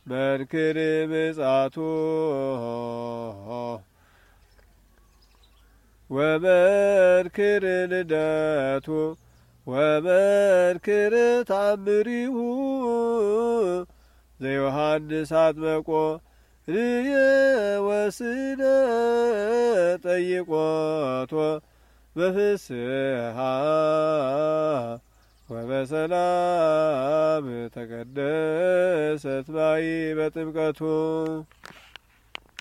መንክር ምጽአቱ ወመንክር ልደቱ ወመንክር ታምሪሁ ዘዮሐንስ አጥመቆ ርየ ወስነ ጠይቆቶ በፍስሐ ወበሰላም ተቀደሰት ባይ በጥምቀቱ